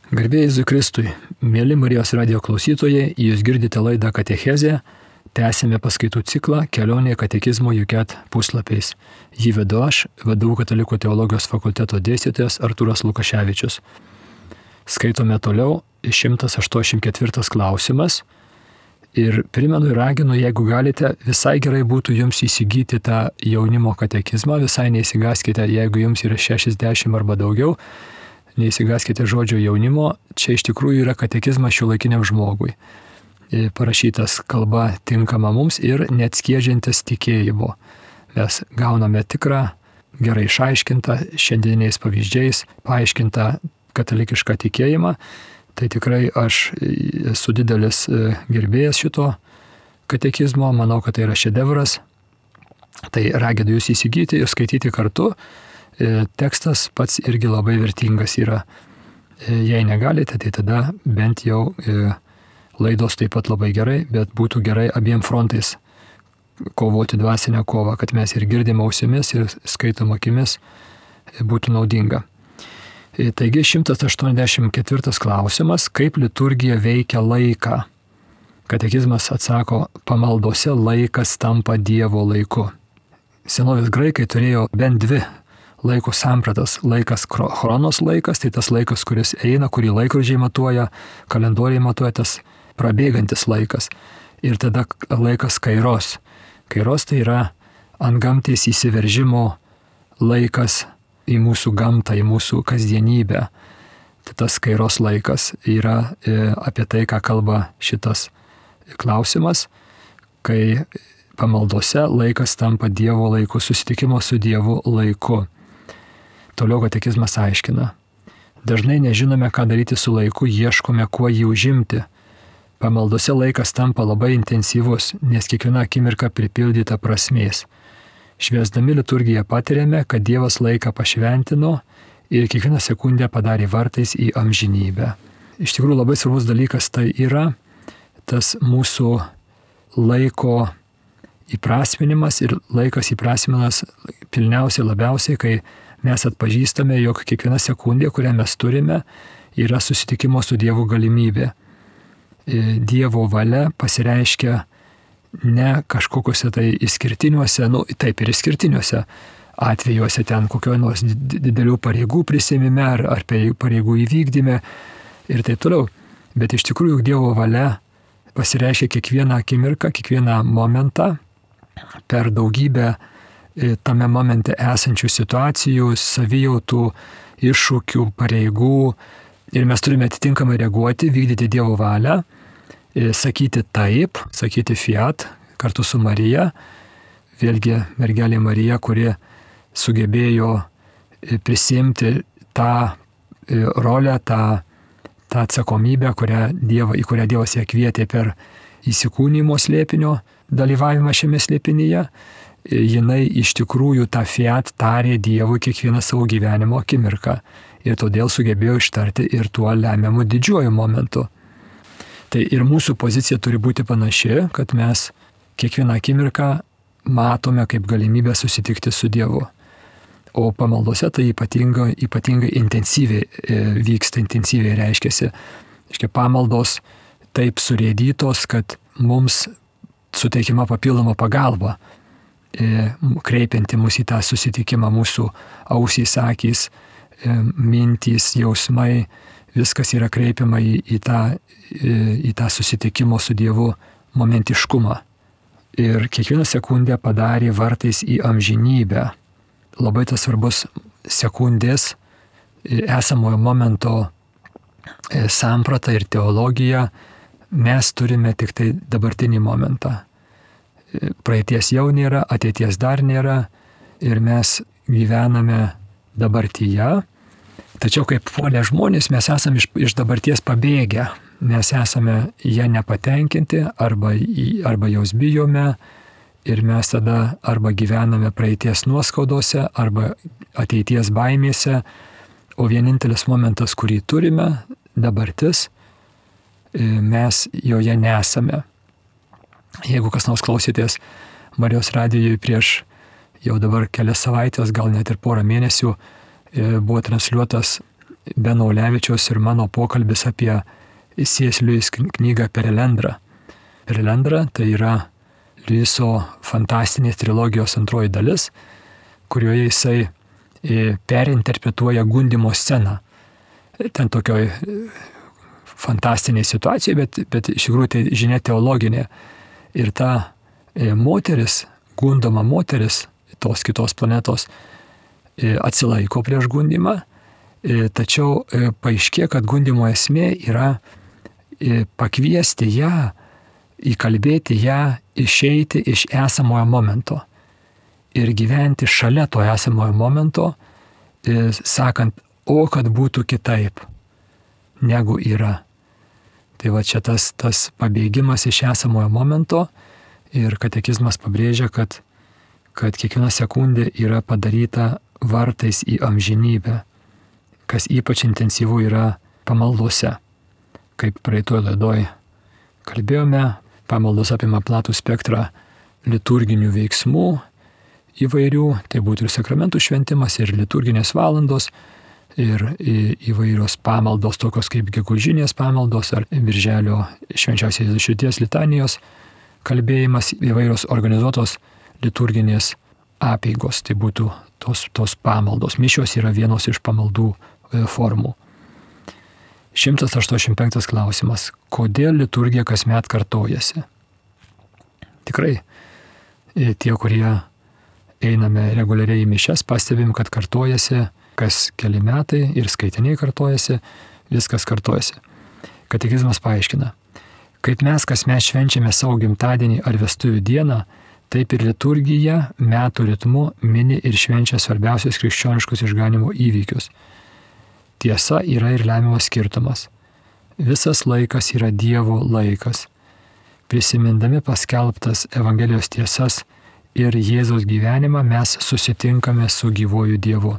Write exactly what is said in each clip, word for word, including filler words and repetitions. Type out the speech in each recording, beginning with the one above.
Garbė Jėzui Kristui, mėly Marijos radijo klausytojai, jūs girdite laidą Katechezė, tęsime paskaitų ciklą Kelionė katekizmo U K E T puslapiais. Jį vedu aš, V D U Katalikų teologijos fakulteto dėstytojas Artūras Lukaševičius. Skaitome toliau šimtas aštuoniasdešimt ketvirtas klausimas ir primenu ir raginu, jeigu galite, visai gerai būtų jums įsigyti tą jaunimo katekizmą, visai neįsigaskite, jeigu jums yra šešiasdešimt arba daugiau. Neįsigaskite žodžio jaunimo, čia iš tikrųjų yra katekizmas šiuolaikiniam žmogui. Parašytas kalba tinkama mums ir neatskiedžiantis tikėjimo. Mes gauname tikrą, gerai išaiškintą, šiandieniais pavyzdžiais, paaiškintą katalikišką tikėjimą. Tai tikrai aš esu didelis gerbėjas šito katekizmo, manau, kad tai yra šedevras. Tai raginu jūs įsigyti ir skaityti kartu. Tekstas pats irgi labai vertingas yra. Jei negalite, tai tada bent jau laidos taip pat labai gerai, bet būtų gerai abiem frontais kovoti dvasinę kovą, kad mes ir girdim ausimis, ir skaitom akimis, būtų naudinga. Taigi šimtas aštuoniasdešimt ketvirtas klausimas, kaip liturgija veikia laiką. Katekizmas atsako, pamaldose laikas tampa Dievo laiku. Senovės graikai turėjo bent dvi laiko sampratas. Laikas chronos laikas, tai tas laikas, kuris eina, kurį laikrodžiai matuoja, kalendoriai matuoja, tas prabėgantis laikas. Ir tada laikas kairos. Kairos tai yra antgamtės įsiveržimo laikas į mūsų gamtą, į mūsų kasdienybę. Tai tas kairos laikas yra apie tai, ką kalba šitas klausimas, kai pamaldose laikas tampa Dievo laiku, susitikimo su Dievu laiku. Toliau katekizmas aiškina. Dažnai nežinome, ką daryti su laiku, ieškome, kuo jį užimti. Pamaldose laikas tampa labai intensyvus, nes kiekviena akimirka pripildyta prasmės. Švęsdami liturgiją patiriame, kad Dievas laiką pašventino ir kiekvieną sekundę padarė vartais į amžinybę. Iš tikrųjų labai svarbus dalykas tai yra tas mūsų laiko įprasminimas ir laikas įprasminimas pilniausiai labiausiai, kai mes atpažįstame, jog kiekviena sekundė, kurią mes turime, yra susitikimo su Dievu galimybė. Dievo valia pasireiškia ne kažkokiuose tai išskirtiniuose, nu taip ir išskirtiniuose atvejuose, ten kokio nors didelių pareigų prisiėmime ar, ar pareigų įvykdyme ir taip toliau. Bet iš tikrųjų Dievo valia pasireiškia kiekvieną akimirką, kiekvieną momentą per daugybę tame momente esančių situacijų, savijautų, iššūkių, pareigų ir mes turime atitinkamai reaguoti, vykdyti Dievo valią, sakyti taip, sakyti fiat kartu su Marija, vėlgi mergelė Marija, kuri sugebėjo prisiimti tą rolę, tą, tą atsakomybę, kurią Dievo, į kurią Dievas ją kvietė per įsikūnijimo slėpinio dalyvavimą šiame slėpinyje. Jinai iš tikrųjų tą fiat tarė Dievui kiekvieną savo gyvenimo akimirką ir todėl sugebėjo ištarti ir tuo lemiamu didžiuoju momentu. Tai ir mūsų pozicija turi būti panaši, kad mes kiekvieną akimirką matome kaip galimybę susitikti su Dievu. O pamaldose tai ypatingai, ypatingai intensyviai vyksta, intensyviai reiškiasi. Iškia, pamaldos taip surėdytos, kad mums suteikima papildoma pagalba, kreipianti mus į tą susitikimą, mūsų ausys, akys, mintys, jausmai, viskas yra kreipiama į, į, tą, į tą susitikimo su Dievu momentiškumą. Ir kiekvieną sekundę padarė vartais į amžinybę. Labai tas svarbus sekundės esamojo momento samprata ir teologija. Mes turime tik tai dabartinį momentą. Praeities jau nėra, ateities dar nėra ir mes gyvename dabartyje. Tačiau kaip puolę žmonės mes esame iš, iš dabarties pabėgę. Mes esame ją nepatenkinti arba, arba jos bijome ir mes tada arba gyvename praeities nuoskaudose arba ateities baimėse, o vienintelis momentas, kurį turime, dabartis, mes joje nesame. Jeigu kas nors klausėtės Marijos radijui prieš jau dabar kelias savaitės, gal net ir porą mėnesių, buvo transliuotas Beno Ulevičiaus ir mano pokalbis apie C S Lewis knygą Perelendra. Perelendra tai yra Lewiso fantastinės trilogijos antroji dalis, kurioje jisai perinterpretuoja gundymo sceną. Ten tokioj fantastiniai situacijai, bet, bet iš tikrųjų tai žinia teologinė. Ir ta moteris, gundoma moteris tos kitos planetos atsilaiko prieš gundymą, tačiau paaiškėja, kad gundymo esmė yra pakviesti ją, įkalbėti ją išeiti iš esamojo momento ir gyventi šalia to esamojo momento, sakant, o kad būtų kitaip, negu yra. Tai va čia tas, tas pabėgimas iš esamojo momento ir katekizmas pabrėžia, kad, kad kiekviena sekundė yra padaryta vartais į amžinybę, kas ypač intensyvu yra pamaldose. Kaip praeitoj laidoj kalbėjome, pamaldos apima platų spektrą liturginių veiksmų įvairių, tai būtų ir sakramentų šventimas, ir liturginės valandos, ir įvairios pamaldos, tokios kaip gegužinės pamaldos ar birželio švenčiausios širdies litanijos kalbėjimas, įvairios organizuotos liturginės apeigos, tai būtų tos, tos pamaldos. Mišios yra vienos iš pamaldų formų. šimtas aštuoniasdešimt penktas klausimas. Kodėl liturgija kasmet kartojasi? Tikrai, tie, kurie einame reguliariai į mišias, pastebim, kad kartojasi kas keli metai ir skaitiniai kartojasi, viskas kartojasi. Katekizmas paaiškina, kaip mes kasmet švenčiame savo gimtadienį ar vestuvių dieną, taip ir liturgija metų ritmu mini ir švenčia svarbiausius krikščioniškus išganimo įvykius. Tiesa yra ir lemiamas skirtumas. Visas laikas yra Dievo laikas. Prisimindami paskelbtas Evangelijos tiesas ir Jėzaus gyvenimą mes susitinkame su gyvuoju Dievu.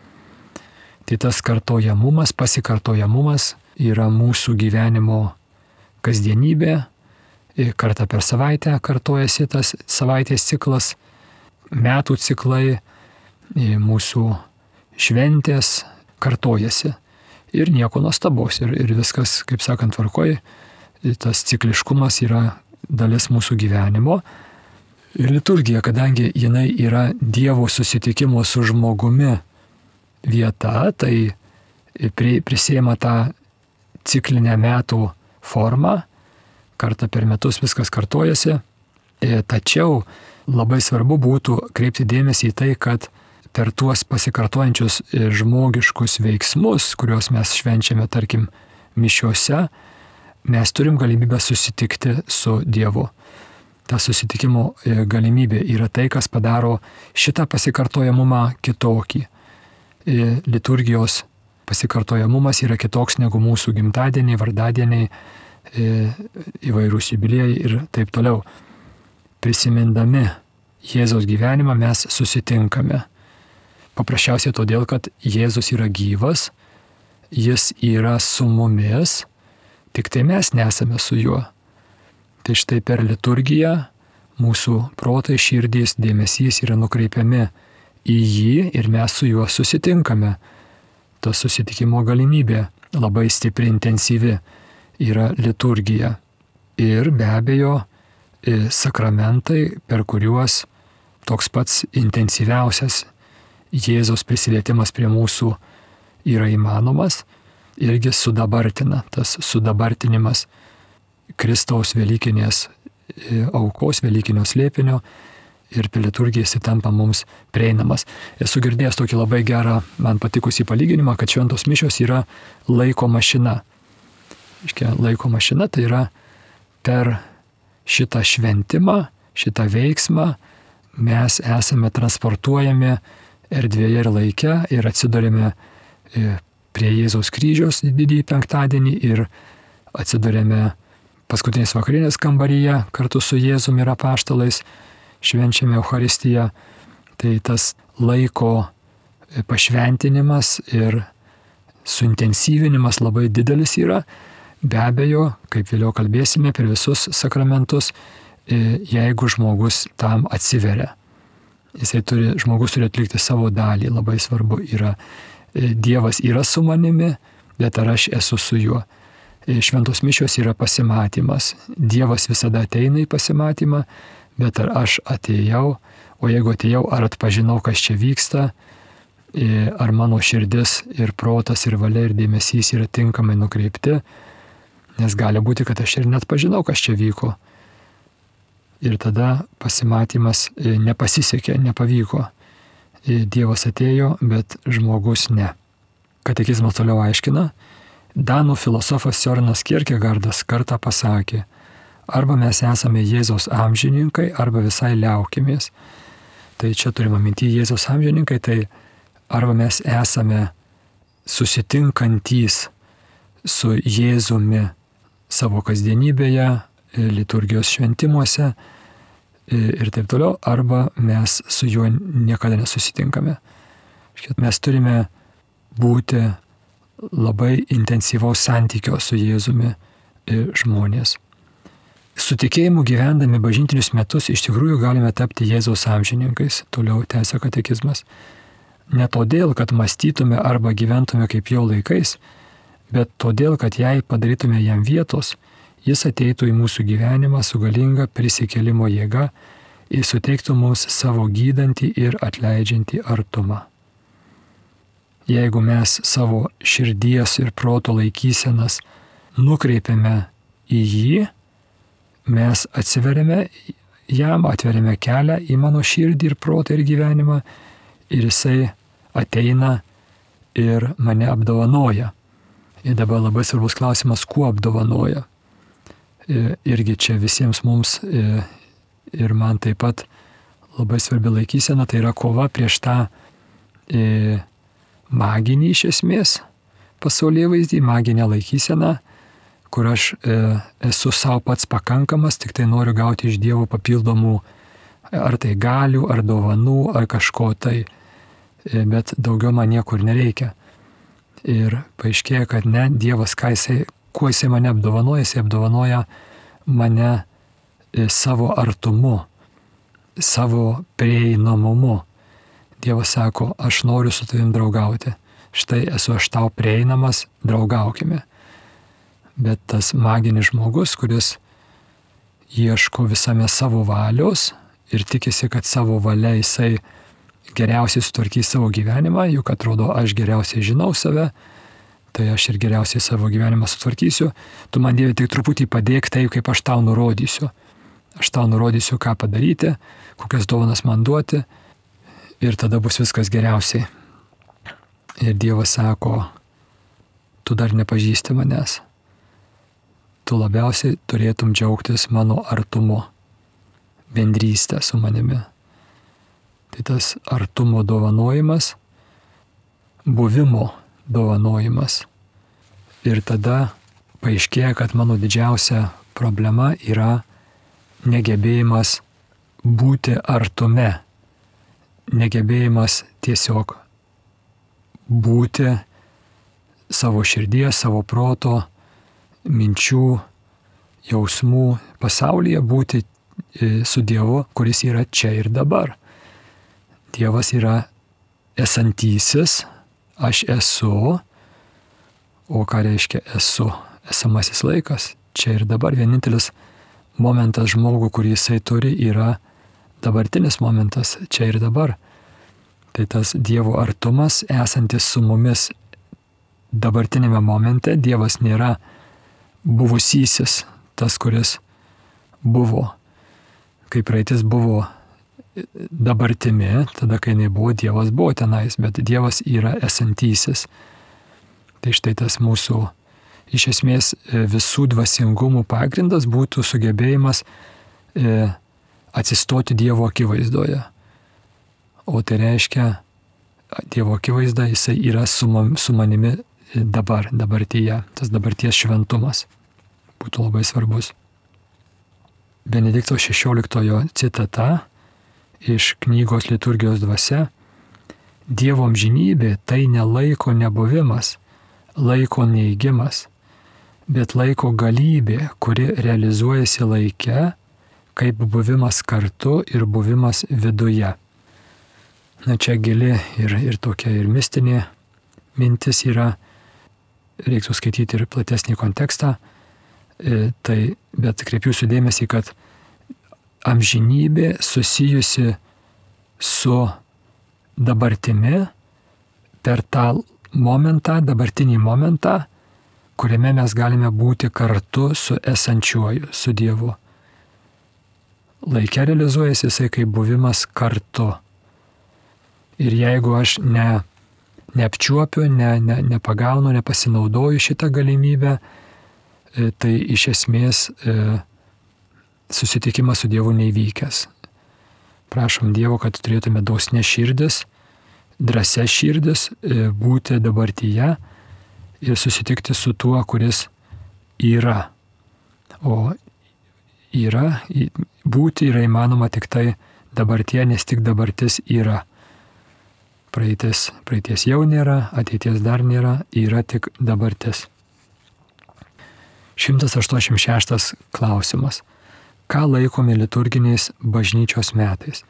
Tai tas kartojamumas, pasikartojamumas yra mūsų gyvenimo kasdienybė. Kartą per savaitę kartojasi tas savaitės ciklas, metų ciklai, mūsų šventės kartojasi. Ir nieko nuostabaus. Ir, ir viskas, kaip sakant, tvarkoj, tas cikliškumas yra dalis mūsų gyvenimo. Ir liturgija, kadangi jinai yra Dievo susitikimo su žmogumi vieta, tai prisėma tą ciklinę metų formą, kartą per metus viskas kartojasi, tačiau labai svarbu būtų kreipti dėmesį į tai, kad per tuos pasikartojančius žmogiškus veiksmus, kuriuos mes švenčiame, tarkim, mišiuose, mes turim galimybę susitikti su Dievu. Ta susitikimo galimybė yra tai, kas padaro šitą pasikartojamumą kitokį. Liturgijos pasikartojamumas yra kitoks negu mūsų gimtadieniai, vardadieniai, įvairūs jubiliejai ir taip toliau. Prisimindami Jėzaus gyvenimą mes susitinkame. Paprasčiausiai todėl, kad Jėzus yra gyvas, jis yra su mumis, tik tai mes nesame su juo. Tai štai per liturgiją mūsų protai, širdys, dėmesys yra nukreipiami į jį ir mes su juo susitinkame. Ta susitikimo galimybė labai stipri, intensyvi yra liturgija. Ir be abejo sakramentai, per kuriuos toks pats intensyviausias Jėzaus prisilietimas prie mūsų yra įmanomas, irgi sudabartina. Tas sudabartinimas Kristaus velykinės aukos, velykinio slėpinio ir per liturgiją jis tampa mums prieinamas. Esu girdėjęs tokį labai gerą, man patikusį palyginimą, kad šventos mišios yra laiko mašina. Iškia, laiko mašina tai yra per šitą šventimą, šitą veiksmą mes esame transportuojami erdvėje ir laike ir atsidurėme prie Jėzaus kryžiaus didįjį penktadienį ir atsidurėme paskutinės vakarinės kambaryje kartu su Jėzumi ir apaštalais, švenčiame Eucharistiją. Tai tas laiko pašventinimas ir suintensyvinimas labai didelis yra. Be abejo, kaip vėliau kalbėsime, per visus sakramentus, jeigu žmogus tam atsiveria. Jisai turi, žmogus turi atlikti savo dalį, labai svarbu yra Dievas yra su manimi, bet ar aš esu su juo. Šventos mišios yra pasimatymas. Dievas visada ateina į pasimatymą, bet ar aš atėjau, o jeigu atėjau, ar atpažinau, kas čia vyksta, ar mano širdis ir protas ir valia ir dėmesys yra tinkamai nukreipti, nes gali būti, kad aš ir net pažinau, kas čia vyko. Ir tada pasimatymas nepasisekė, nepavyko. Dievas atėjo, bet žmogus ne. Katekizmas toliau aiškina, danų filosofas Sørenas Kierkegaardas kartą pasakė, arba mes esame Jėzaus amžininkai, arba visai liaukimės. Tai čia turime minti Jėzaus amžininkai, tai arba mes esame susitinkantys su Jėzumi savo kasdienybėje, liturgijos šventimuose ir taip toliau, arba mes su juo niekada nesusitinkame. Mes turime būti labai intensyvaus santykio su Jėzumi žmonės. Su tikėjimu gyvendami bažnytinius metus iš tikrųjų galime tapti Jėzaus amžininkais, toliau tęsia katekizmas. Ne todėl, kad mąstytume arba gyventume kaip jo laikais, bet todėl, kad jei padarytume jam vietos, jis ateitų į mūsų gyvenimą su galinga prisikėlimo jėga ir suteiktų mums savo gydantį ir atleidžiantį artumą. Jeigu mes savo širdies ir proto laikysenas nukreipiame į jį, mes atsiveriame jam, atveriame kelią į mano širdį ir protą ir gyvenimą ir jisai ateina ir mane apdovanoja. Ir dabar labai svarbus klausimas, kuo apdovanoja. Irgi čia visiems mums ir man taip pat labai svarbi laikysena, tai yra kova prieš tą maginį iš esmės pasaulyje vaizdį, maginę laikyseną, kur aš esu savo pats pakankamas, tik tai noriu gauti iš Dievo papildomų ar tai galių, ar dovanų, ar kažko tai, bet daugiau man niekur nereikia. Ir paaiškėja, kad ne, Dievas, ką jisai, kuo jisai mane apdovanoja, jisai apdovanoja mane savo artumu, savo prieinamumu. Dievas sako, aš noriu su tavim draugauti. Štai esu aš tau prieinamas, draugaukime. Bet tas maginis žmogus, kuris ieško visame savo valios ir tikisi, kad savo valia jisai geriausiai sutvarkys savo gyvenimą, juk atrodo, aš geriausiai žinau save, tai aš ir geriausiai savo gyvenimą sutvarkysiu. Tu man, Dieve, tik truputį padėk taip, kaip aš tau nurodysiu. Aš tau nurodysiu, ką padaryti, kokias dovanas man duoti ir tada bus viskas geriausiai. Ir Dievas sako, tu dar nepažįsti manęs. Tu labiausiai turėtum džiaugtis mano artumu, bendrystę su manimi. Tai tas artumo dovanojimas, buvimo dovanojimas. Ir tada paaiškėja, kad mano didžiausia problema yra negebėjimas būti artume, negebėjimas tiesiog būti savo širdies, savo proto, minčių, jausmų pasaulyje, būti su Dievu, kuris yra čia ir dabar. Dievas yra esantysis, aš esu, o ką reiškia esu? Esamasis laikas, čia ir dabar. Vienintelis momentas žmogų, kurį jisai turi, yra dabartinis momentas, čia ir dabar. Tai tas Dievo artumas, esantis su mumis dabartinėme momente, Dievas nėra buvusysis, tas, kuris buvo, kai praeitis buvo dabartimi, tada, kai jinai buvo, Dievas buvo tenais, bet Dievas yra esantysis. Tai štai tas mūsų, iš esmės, visų dvasingumų pagrindas būtų sugebėjimas atsistoti Dievo akivaizdoje. O tai reiškia, Dievo akivaizda, jisai yra su, man, su manimi dabar, dabartyje. Tas dabarties šventumas būtų labai svarbus. Benedikto šešioliktojo citata iš knygos Liturgijos dvasia. Dievo amžinybė tai ne laiko nebuvimas, laiko neigimas, bet laiko galybė, kuri realizuojasi laike, kaip buvimas kartu ir buvimas viduje. Na čia gili ir, ir tokia ir mistinė mintis yra, reiktų skaityti ir platesnį kontekstą, tai, bet kreipiu jūsų dėmesį, kad amžinybė susijusi su dabartimi per tą momentą, dabartinį momentą, kuriame mes galime būti kartu su esančiuoju, su Dievu. Laike realizuojasi jisai kaip buvimas kartu. Ir jeigu aš ne, neapčiuopiu, ne, ne, nepagaunu, nepasinaudoju šitą galimybę, tai iš esmės susitikimas su Dievu neįvykęs. Prašom Dievo, kad turėtume dosnes širdis, drąsias širdis, būti dabartyje ir susitikti su tuo, kuris yra. O yra, būti yra įmanoma tik tai dabartyje, nes tik dabartis yra. Praeitis, praeities jau nėra, ateities dar nėra, yra tik dabartis. šimtas aštuoniasdešimt šeštas klausimas. Ką laikome liturginiais bažnyčios metais?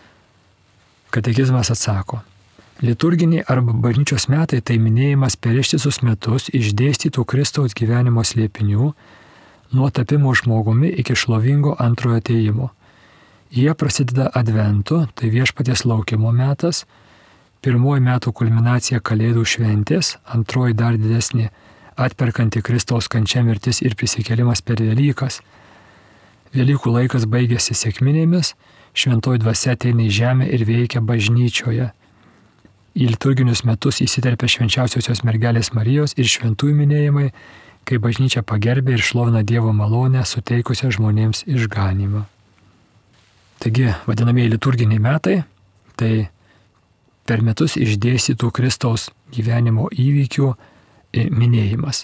Katekizmas atsako. Liturginiai arba bažnyčios metai tai minėjimas per ištisus metus išdėstytų Kristaus gyvenimo slėpinių nuo tapimo žmogumi iki šlovingo antrojo atėjimo. Jie prasideda adventu, tai viešpaties laukimo metas, pirmoji metų kulminacija Kalėdų šventės, antroji dar didesnė atperkanti Kristaus kančia, mirtis ir prisikėlimas per Velykas. Velykų laikas baigėsi sekminėmis, šventoji dvasia ateina į žemę ir veikia bažnyčioje. Į liturginius metus įsiterpia švenčiausiosios mergelės Marijos ir šventųjų minėjimai, kai bažnyčia pagerbė ir šlovina Dievo malonę, suteikusią žmonėms išganymą. Taigi, vadinamieji liturginiai metai, tai per metus išdėstytų Kristaus gyvenimo įvykių minėjimas.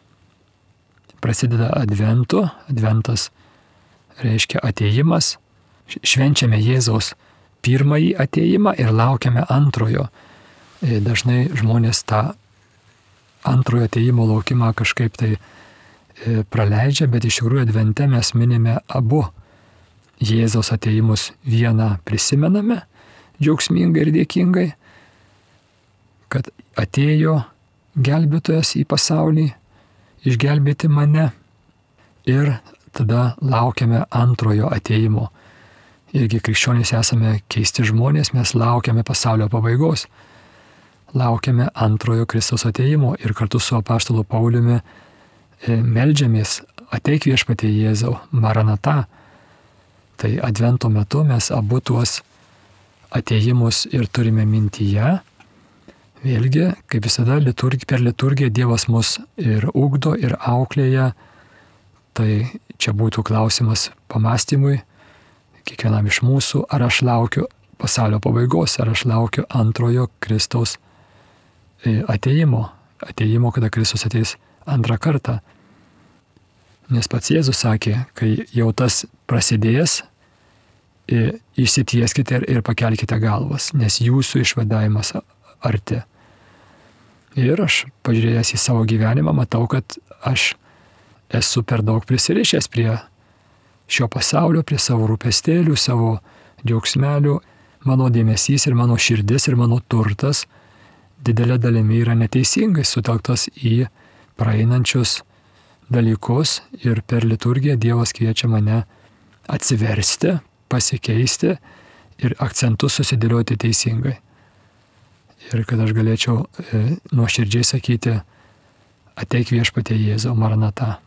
Prasideda adventu, adventas reiškia atėjimas, švenčiame Jėzaus pirmąjį atėjimą ir laukiame antrojo. Dažnai žmonės tą antrojo atėjimo laukimą kažkaip tai praleidžia, bet iš tikrųjų advente mes minime abu Jėzaus atėjimus. Vieną prisimename džiaugsmingai ir dėkingai, kad atėjo gelbėtojas į pasaulį, išgelbėti mane, ir tada laukiame antrojo atėjimo. Irgi krikščionys esame keisti žmonės, mes laukiame pasaulio pabaigos. Laukiame antrojo Kristaus atėjimo ir kartu su apaštalu Pauliumi meldžiamės, ateik viešpatie Jėzau, Maranata. Tai advento metu mes abu tuos atėjimus ir turime mintyje. Vėlgi, kaip visada, liturgi, per liturgiją Dievas mus ir ugdo, ir auklėja. Tai čia būtų klausimas pamastymui kiekvienam iš mūsų, ar aš laukiu pasaulio pabaigos, ar aš laukiu antrojo Kristaus atėjimo, atėjimo, kada Kristus ateis antrą kartą. Nes pats Jėzus sakė, kai jau tas prasidės, išsitieskite ir pakelkite galvas, nes jūsų išvadavimas arti. Ir aš, pažiūrėjęs į savo gyvenimą, matau, kad aš esu per daug prisirišęs prie šio pasaulio, prie savo rūpestėlių, savo džiaugsmelių. Mano dėmesys ir mano širdis ir mano turtas didelė dalimi yra neteisingai sutelktas į praeinančius dalykus ir per liturgiją Dievas kviečia mane atsiversti, pasikeisti ir akcentus susidėlioti teisingai. Ir kad aš galėčiau e, nuoširdžiai sakyti, ateik viešpatie Jėzau, Maranata.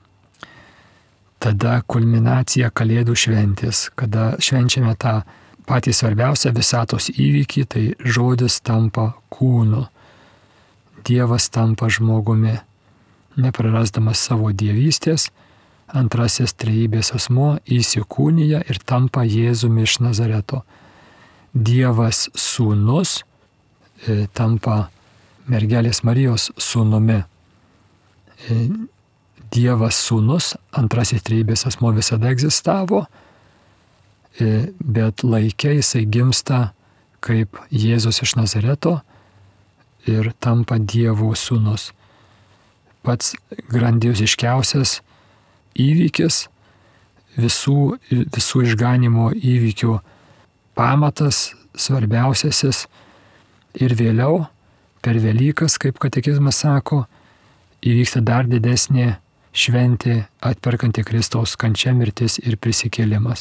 Tada kulminacija Kalėdų šventės, kada švenčiame tą patį svarbiausią visatos įvykį, tai žodis tampa kūnu. Dievas tampa žmogumi, neprarasdamas savo dievystės, antrasis trejybės asmuo įsikūnija ir tampa Jėzumi iš Nazareto. Dievas sūnus e, tampa mergelės Marijos sūnumi. E, Dievas sūnus, antrasis trejybės asmuo visada egzistavo, e, bet laike jisai gimsta kaip Jėzus iš Nazareto ir tampa Dievo sūnus. Pats grandioziškiausias įvykis, visų, visų išganimo įvykių pamatas, svarbiausiasis ir vėliau per Velykas, kaip katekizmas sako, įvyksta dar didesnė šventė atperkanti Kristaus kančia, mirtis ir prisikėlimas.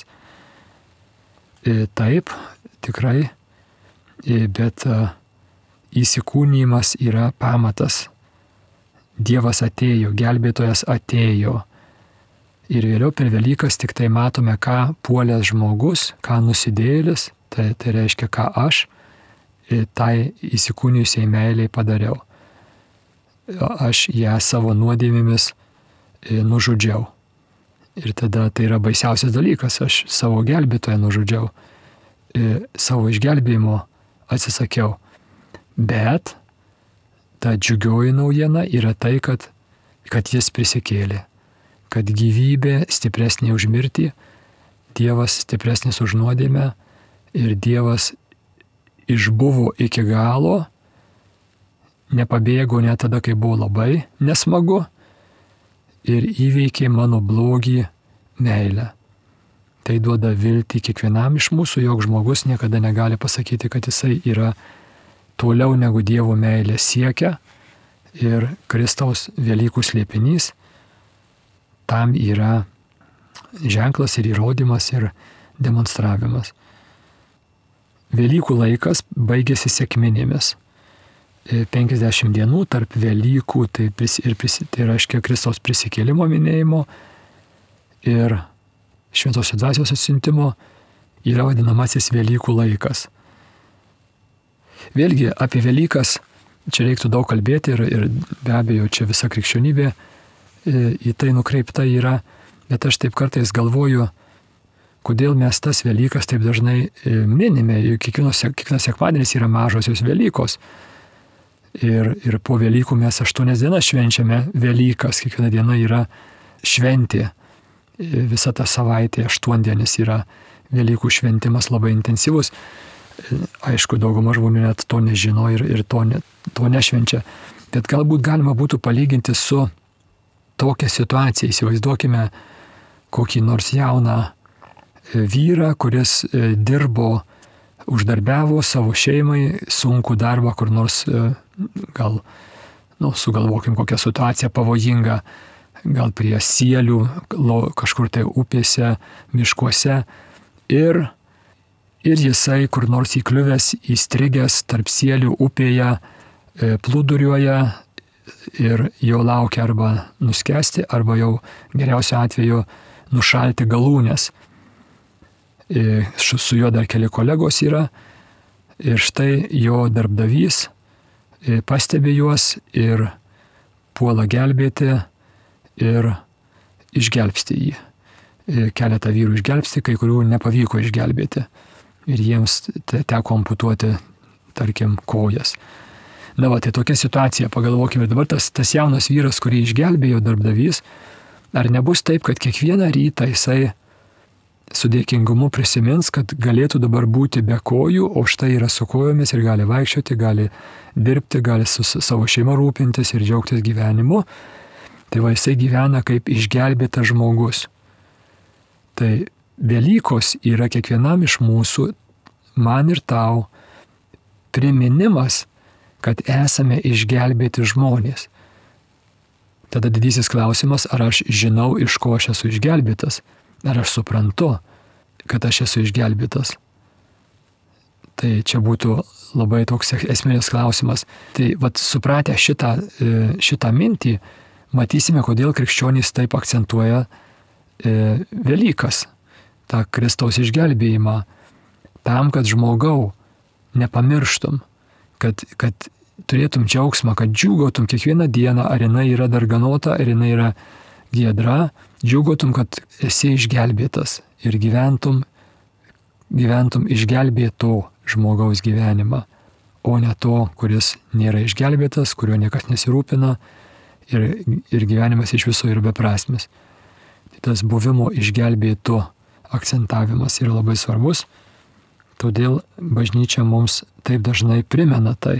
Taip, tikrai, bet įsikūnijimas yra pamatas. Dievas atėjo, gelbėtojas atėjo. Ir vėliau per Velykas tik tai matome, ką puolęs žmogus, ką nusidėjėlis, tai, tai reiškia, ką aš tai įsikūnijusiai meiliai padariau. Aš ją savo nuodėmėmis nužudžiau. Ir tada tai yra baisiausias dalykas, aš savo gelbėtoją nužudžiau, savo išgelbėjimo atsisakiau. Bet ta džiugioji naujiena yra tai, kad, kad jis prisikėlė, kad gyvybė stipresnė už mirtį, Dievas stipresnis už nuodėmę ir Dievas išbuvo iki galo, nepabėgo net tada, kai buvo labai nesmagu ir įveikė mano blogį meilę. Tai duoda viltį kiekvienam iš mūsų, jog žmogus niekada negali pasakyti, kad jisai yra toliau negu Dievo meilė siekia ir Kristaus Velykų slėpinys tam yra ženklas ir įrodymas ir demonstravimas. Velykų laikas baigėsi sekminėmis. penkiasdešimt dienų tarp Velykų, tai, pris, ir pris, tai reiškia Kristaus prisikėlimo minėjimo ir Šventosios Dvasios atsiuntimo yra vadinamasis Velykų laikas. Vėlgi apie Velykas čia reiktų daug kalbėti ir, ir be abejo čia visa krikščionybė į tai nukreipta yra, bet aš taip kartais galvoju, kodėl mes tas Velykas taip dažnai minime. Kiekvienas, kiekvienas sekmadienis yra mažosios Velykos. Ir, ir po Velykų mes aštuonias dienas švenčiame Velykas, kiekviena diena yra šventė. Visa ta savaitė, aštuondienis yra Velykų šventimas labai intensyvus. Aišku, dauguma žmonių net to nežino ir, ir to, ne, to nešvenčia. Bet galbūt galima būtų palyginti su tokia situacija. Įsivaizduokime kokį nors jauną vyrą, kuris dirbo, uždarbiavo savo šeimai, sunkų darbą, kur nors gal, nu, sugalvokim kokią situaciją pavojingą, gal prie sielių, kažkur tai upėse, miškuose. Ir, ir jisai kur nors įkliuvęs, įstrigęs tarp sielių upėje, plūduriuoja ir jo laukia arba nuskesti, arba jau geriausiu atveju nušalti galūnės. Su juo dar keli kolegos yra ir štai jo darbdavys pastebi juos ir puola gelbėti ir išgelbsti jį. Keletą vyrų išgelbsti, kai kurių nepavyko išgelbėti ir jiems teko amputuoti, tarkim, kojas. Na va, tai tokia situacija, pagalvokime, dabar tas, tas jaunas vyras, kurį išgelbėjo darbdavys, ar nebus taip, kad kiekvieną rytą jisai su dėkingumu prisimins, kad galėtų dabar būti be kojų, o štai yra su kojomis ir gali vaikščioti, gali dirbti, gali su savo šeima rūpintis ir džiaugtis gyvenimu. Tai va, jisai gyvena kaip išgelbėtas žmogus. Tai Velykos yra kiekvienam iš mūsų, man ir tau, priminimas, kad esame išgelbėti žmonės. Tada didysis klausimas, ar aš žinau, iš ko aš esu išgelbėtas. Ar aš suprantu, kad aš esu išgelbėtas? Tai čia būtų labai toks esminis klausimas. Tai vat, supratę šitą, šitą mintį, matysime, kodėl krikščionys taip akcentuoja e, Velykas, tą Kristaus išgelbėjimą, tam, kad žmogau nepamirštum, kad, kad turėtum džiaugsmą, kad džiūgautum kiekvieną dieną, ar jinai yra darganota, ar jinai yra giedra, džiūgautum, kad esi išgelbėtas ir gyventum, gyventum išgelbėto žmogaus gyvenimą, o ne to, kuris nėra išgelbėtas, kurio niekas nesirūpina ir, ir gyvenimas iš viso yra beprasmis. Tas buvimo išgelbėto akcentavimas yra labai svarbus, todėl bažnyčia mums taip dažnai primena tai.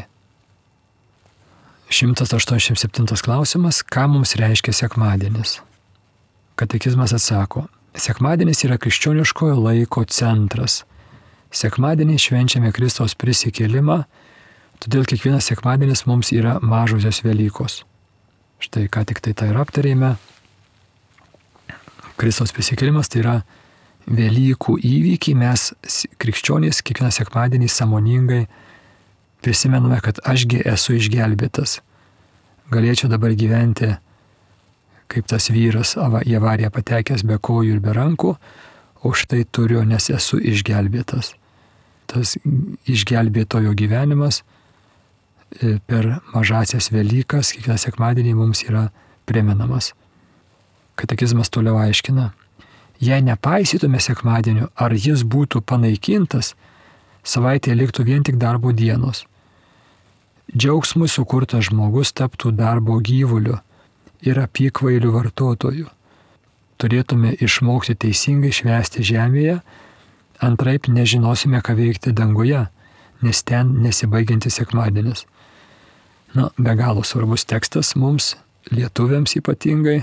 šimtas aštuoniasdešimt septintas klausimas, ką mums reiškia sekmadienis? Katekizmas atsako, sekmadienis yra krikščioniškojo laiko centras. Sekmadienį švenčiame Kristaus prisikėlimą, Todėl kiekvienas sekmadienis mums yra mažosios Velykos. Štai ką tik tai tą ir aptarėme. Kristaus prisikėlimas tai yra Velykų įvykiai. Mes, krikščionys, kiekvieną sekmadienį sąmoningai prisimename, kad ašgi esu išgelbėtas. Galėčiau dabar gyventi kaip tas vyras į avariją patekęs be kojų ir be rankų, o štai turiu, nes esu išgelbėtas. Tas išgelbėtojo gyvenimas per mažasias Velykas kiekvieną sekmadienį mums yra primenamas. Katekizmas toliau aiškina, jei nepaisytume sekmadienio, ar jis būtų panaikintas, savaitėje liktų vien tik darbo dienos. Džiaugsmui sukurtas žmogus taptų darbo gyvuliu ir apykvailių vartotoju. Turėtume išmokti teisingai švęsti žemėje, antraip nežinosime, ką veikti danguje, nes ten nesibaigiantis sekmadienis. Na, be galo svarbus tekstas mums, lietuviams ypatingai,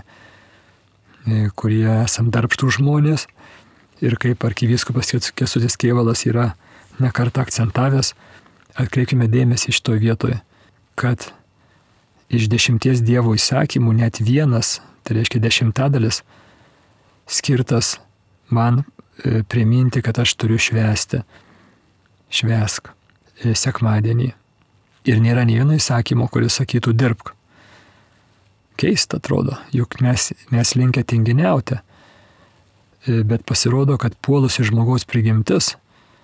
kurie esam darbštų žmonės, ir kaip arkivyskupas Kęstutis Kėvalas yra nekartą akcentavęs, atkreipkime dėmesį šitoje vietoje, kad iš dešimties Dievo įsakymų net vienas, tai reiškia dešimtadalis, skirtas man priminti, kad aš turiu švęsti. Švęsk sekmadienį. Ir nėra nei vieno įsakymo, kuris sakytų dirbk. Keista atrodo, juk mes, mes linkę tinginiauti, bet pasirodo, kad puolusi žmogaus prigimtis,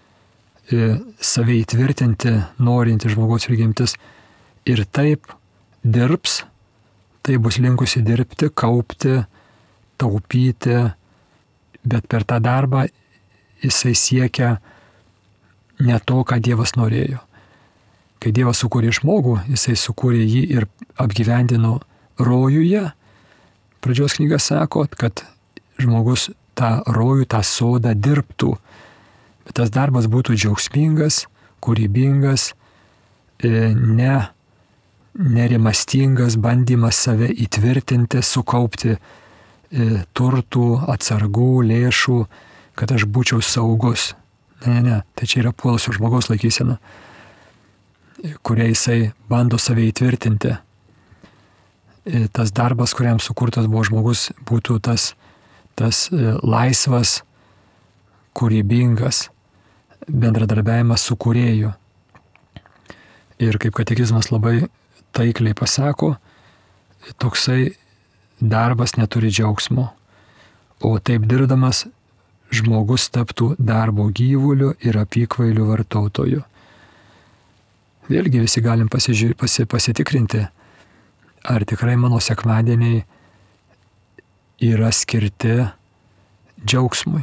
save įtvirtinti, norinti žmogaus prigimtis, ir taip dirbs, tai bus linkusi dirbti, kaupti, taupyti, bet per tą darbą jisai siekia ne to, ką Dievas norėjo. Kai Dievas sukūrė žmogų, jisai sukūrė jį ir apgyvendino rojuje. Pradžios knyga sako, kad žmogus tą rojų, tą sodą dirbtų, bet tas darbas būtų džiaugsmingas, kūrybingas, ne nerimastingas bandymas save įtvirtinti, sukaupti turtų, atsargų, lėšų, kad aš būčiau saugus. Ne, ne, ne, tai čia yra puolusio žmogaus laikysena, kuria jisai bando save įtvirtinti. Tas darbas, kuriam sukurtas buvo žmogus, būtų tas, tas laisvas, kūrybingas bendradarbiavimas su kūrėju. Ir kaip katekizmas labai taikliai pasako, toksai darbas neturi džiaugsmo, o taip dirbdamas žmogus taptų darbo gyvuliu ir apykvailių vartotoju. Vėlgi visi galim pasižiūrėti, pasi, pasitikrinti, ar tikrai mano sekmadieniai yra skirti džiaugsmui,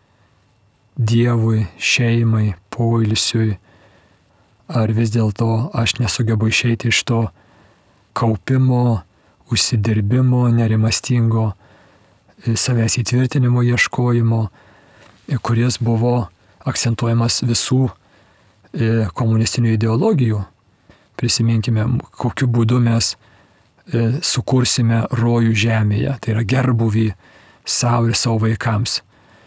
Dievui, šeimai, poilsiui, ar vis dėlto aš nesugebu išeiti iš to kaupimo, užsidirbimo, nerimastingo, savęs įtvirtinimo ieškojimo, kuris buvo akcentuojamas visų komunistinių ideologijų. Prisiminkime, kokiu būdu mes sukursime rojų žemėje, tai yra gerbuvį savo ir savo vaikams.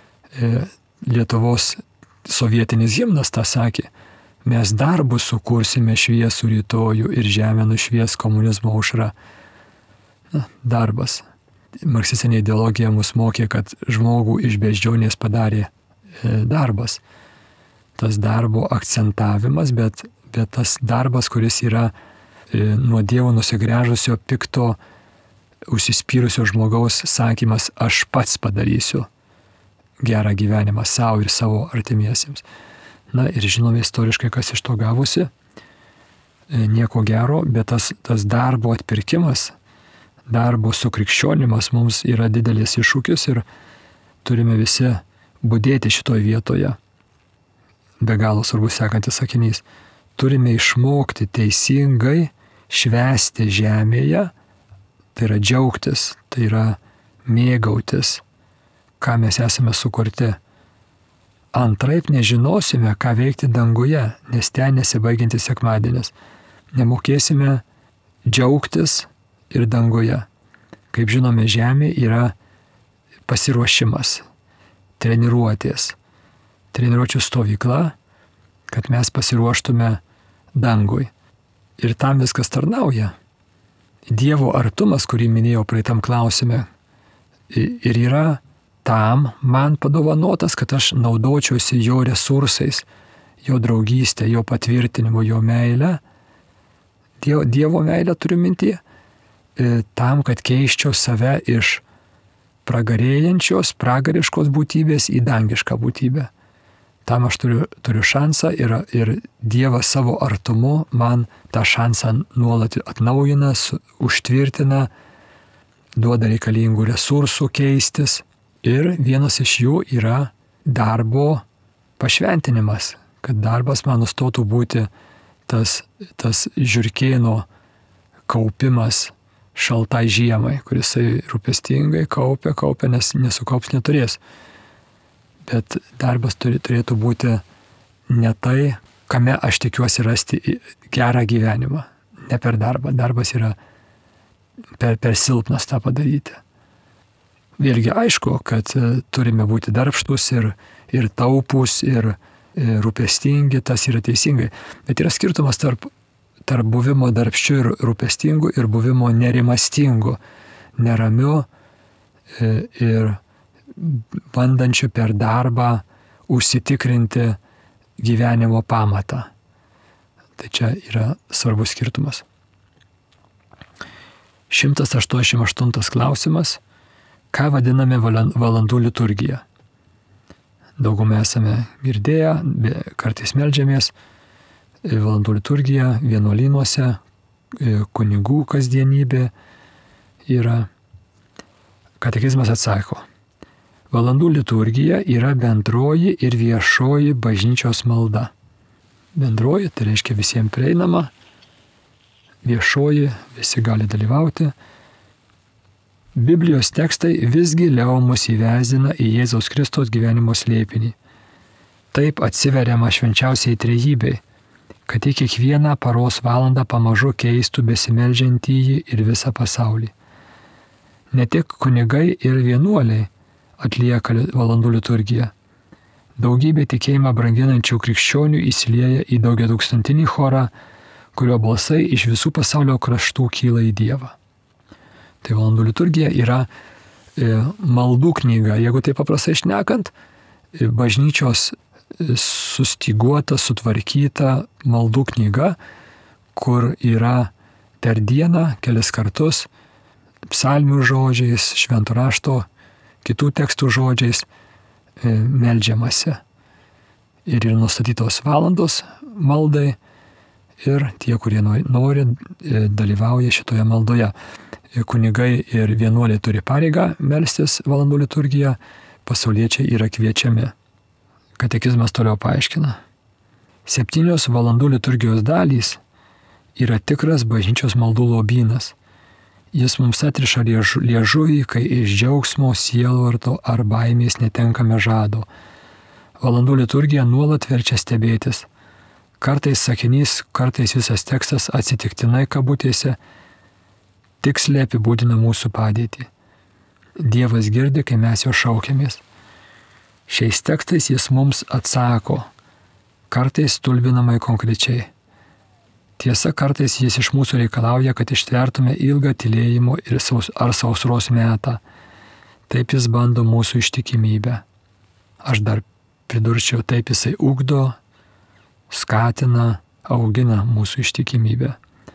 Lietuvos sovietinis himnas tą sakė, mes darbu sukursime šviesų rytojų ir žemę nušvies komunizmo aušra. Na, darbas. Marksistinė ideologija mus mokė, kad žmogų iš beždžionės padarė e, darbas. Tas darbo akcentavimas, bet, bet tas darbas, kuris yra e, nuo Dievo nusigręžusio, pikto, užsispyrusio žmogaus sakymas, aš pats padarysiu gerą gyvenimą savo ir savo artimiesiems. Na ir žinome istoriškai, kas iš to gavosi. E, nieko gero, bet tas, tas darbo atpirkimas, darbo sukrikščionimas mums yra didelis iššūkis ir turime visi budėti šitoje vietoje. Be galo svarbus sekantis sakinys. Turime išmokti teisingai švęsti žemėje, tai yra džiaugtis, tai yra mėgautis, ką mes esame sukurti. Antraip nežinosime, ką veikti danguje, nes ten nesibaigiantis sekmadienis. Nemokėsime džiaugtis ir danguje. Kaip žinome, žemė yra pasiruošimas, treniruotės, treniruočių stovykla, kad mes pasiruoštume dangui. Ir tam viskas tarnauja. Dievo artumas, kurį minėjau praeitam klausime, ir yra tam man padovanotas, kad aš naudočiausi jo resursais, jo draugystę, jo patvirtinimu, jo meilę. Dievo, dievo meilę turiu mintyje, tam, kad keiščiau save iš pragarėjančios, pragariškos būtybės į dangišką būtybę. Tam aš turiu, turiu šansą ir, ir Dievas savo artumu man tą šansą nuolat atnaujina, užtvirtina, duoda reikalingų resursų keistis. Ir vienas iš jų yra darbo pašventinimas, kad darbas man nustotų būti tas, tas žiurkėno kaupimas šaltai žiemai, kuris rūpestingai kaupia, kaupia, nes nesukaups neturės. Bet darbas turi, turėtų būti ne tai, kame aš tikiuosi rasti gerą gyvenimą, ne per darbą. Darbas yra per, per silpnas tą padaryti. Vėlgi aišku, kad turime būti darbštus ir, ir taupus ir, ir rūpestingi, tas yra teisingai. Bet yra skirtumas tarp, tarp buvimo darbščių ir rūpestingų ir buvimo nerimastingų, neramių ir bandančių per darbą užsitikrinti gyvenimo pamatą. Tai čia yra svarbus skirtumas. šimtas aštuoniasdešimt aštuntas klausimas. Ką vadiname valandų liturgija? Daugumą esame girdėję, kartais meldžiamės. Valandų liturgija vienuolynuose, kunigų kasdienybė yra. Katekizmas atsako. Valandų liturgija yra bendroji ir viešoji bažnyčios malda. Bendroji, tai reiškia visiems prieinama, viešoji, visi gali dalyvauti. Biblijos tekstai vis giliau mus įvesdina į Jėzaus Kristaus gyvenimo slėpinį. Taip atsiveriama švenčiausiai trejybei, kad į kiekvieną paros valandą pamažu keistų besimeldžiantįjį ir visą pasaulį. Ne tik kunigai ir vienuoliai atlieka valandų liturgiją. Daugybė tikėjimą branginančių krikščionių įsilieja į daugiatūkstantinį chorą, kurio balsai iš visų pasaulio kraštų kyla į Dievą. Tai valandų liturgija yra e, maldų knyga. Jeigu tai paprastai šnekant, e, bažnyčios sustyguota, sutvarkyta maldų knyga, kur yra per dieną kelis kartus psalmių žodžiais, švento rašto, kitų tekstų žodžiais e, meldžiamasi. Ir yra nustatytos valandos maldai ir tie, kurie nori, e, dalyvauja šitoje maldoje. E, kunigai ir vienuoliai turi pareigą melstis valandų liturgiją, pasauliečiai yra kviečiami. Katekizmas toliau paaiškina. Septynios valandų liturgijos dalys yra tikras bažnyčios maldų lobynas. Jis mums atriša liežuvį, kai iš džiaugsmo, sielvarto ar baimės netenkame žado. Valandų liturgija nuolat verčia stebėtis. Kartais sakinys, kartais visas tekstas atsitiktinai kabutėse tiksliai apibūdina mūsų padėtį. Dievas girdi, kai mes jo šaukiamės. Šiais tekstais jis mums atsako, kartais stulbinamai konkrečiai. Tiesa, kartais jis iš mūsų reikalauja, kad ištvertume ilgą tylėjimo ir saus, ar sausros metą. Taip jis bando mūsų ištikimybę. Aš dar pridurčiau, taip jisai ugdo, skatina, augina mūsų ištikimybę.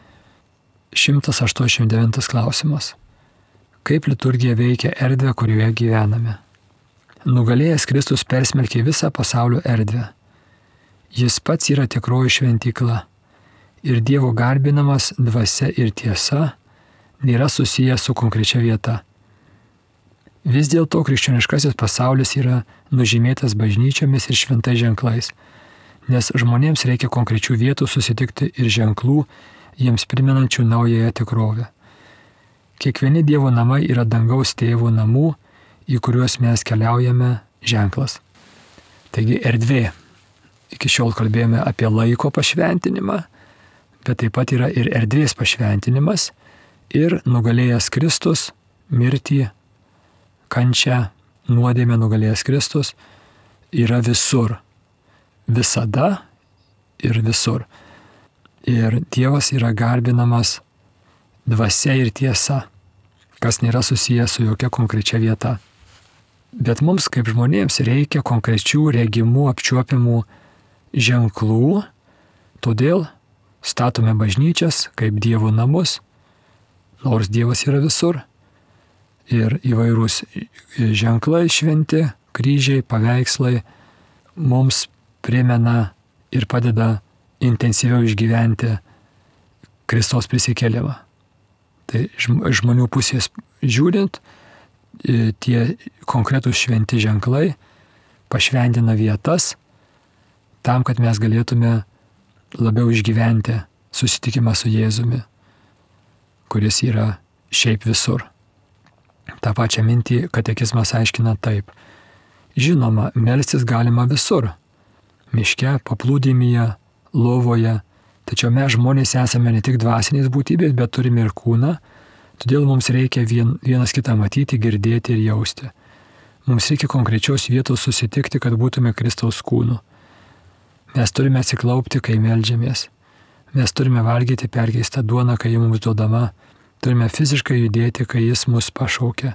šimtas aštuoniasdešimt devintas klausimas. Kaip liturgija veikia erdvę, kurioje gyvename? Nugalėjęs Kristus persmelkė visą pasaulio erdvę. Jis pats yra tikroji šventykla. Ir Dievo garbinamas dvasia ir tiesa nėra susijęs su konkrečia vieta. Vis dėlto krikščioniškasis pasaulis yra nužymėtas bažnyčiomis ir šventais ženklais, nes žmonėms reikia konkrečių vietų susitikti ir ženklų, jiems primenančių naująją tikrovę. Kiekvieni Dievo namai yra dangaus tėvo namų, į kuriuos mes keliaujame, ženklas. Taigi erdvė. Iki šiol kalbėjome apie laiko pašventinimą, bet taip pat yra ir erdvės pašventinimas ir nugalėjęs Kristus, mirtį, kančią, nuodėmę nugalėjęs Kristus yra visur. Visada ir visur. Ir Dievas yra garbinamas dvasia ir tiesa, kas nėra susijęs su jokia konkrečia vieta. Bet mums kaip žmonėms reikia konkrečių regimų apčiuopiamų ženklų, todėl statome bažnyčias kaip Dievo namus, nors Dievas yra visur. Ir įvairūs ženklai šventi, kryžiai, paveikslai mums primena ir padeda intensyviau išgyventi Kristaus prisikėlimą. Tai žmonių pusės žiūrint, tie konkretūs šventi ženklai pašventina vietas tam, kad mes galėtume labiau išgyventi susitikimą su Jėzumi, kuris yra šiaip visur. Ta pačia mintį katekizmas aiškina taip. Žinoma, melstis galima visur. Miške, paplūdimyje, lovoje. Tačiau mes žmonės esame ne tik dvasinės būtybės, bet turime ir kūną. Todėl mums reikia vien, vienas kitą matyti, girdėti ir jausti. Mums reikia konkrečios vietos susitikti, kad būtume Kristaus kūnu. Mes turime atsiklaupti, kai meldžiamės. Mes turime valgyti perkeistą duoną, kai ji mums duodama. Turime fiziškai judėti, kai jis mus pašaukia.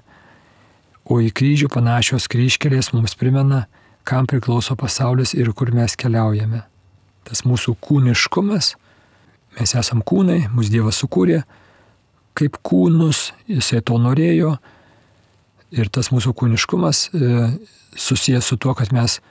O į kryžių panašios kryžkelės mums primena, kam priklauso pasaulis ir kur mes keliaujame. Tas mūsų kūniškumas, mes esam kūnai, mūsų Dievas sukūrė kaip kūnus, jisai to norėjo. Ir tas mūsų kūniškumas e, susijęs su tuo, kad mes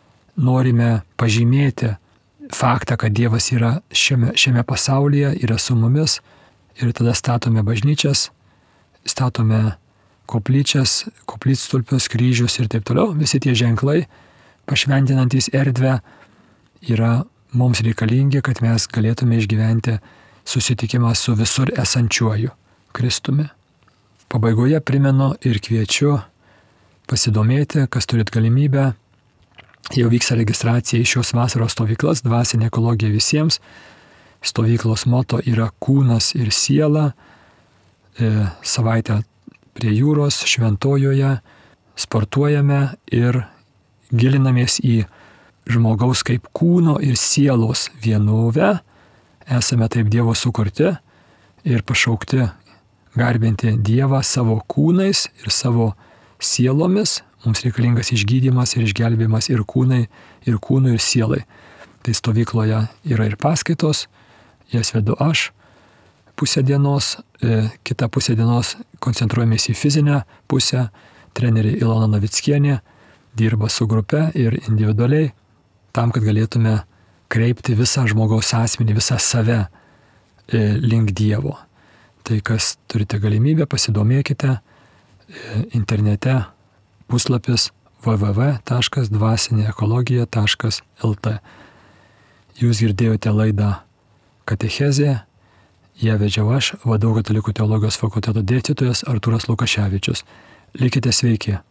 norime pažymėti faktą, kad Dievas yra šiame, šiame pasaulyje, yra su mumis. Ir tada statome bažnyčias, statome koplyčias, koplytstulpius, kryžius ir taip toliau. Visi tie ženklai, pašventinantys erdvę, yra mums reikalingi, kad mes galėtume išgyventi susitikimą su visur esančiuoju Kristumi. Pabaigoje primenu ir kviečiu pasidomėti, kas turit galimybę. Jau vyksta registracija į šios vasaros stovyklas Dvasinė ekologija visiems. Stovyklos moto yra kūnas ir siela. E, savaitę prie jūros, Šventojoje, sportuojame ir gilinamės į žmogaus kaip kūno ir sielos vienovę. Esame taip Dievo sukurti ir pašaukti garbinti Dievą savo kūnais ir savo sielomis. Mums reikalingas išgydymas ir išgelbėjimas ir kūnai, ir kūnui, ir sielai. Tai stovykloje yra ir paskaitos, jas vedu aš pusę dienos, e, kitą pusę dienos koncentruojamės į fizinę pusę. Trenerė Ilona Navickienė dirba su grupe ir individualiai, tam, kad galėtume kreipti visą žmogaus asmenį, visą save e, link Dievo. Tai kas turite galimybę, pasidomėkite e, internete puslapis w w w taškas dvasinė ekologija taškas l t. Jūs girdėjote laidą Katechezė, ją vedžiau aš, V D U Katalikų teologijos fakulteto dėstytojas Artūras Lukaševičius. Likite sveiki.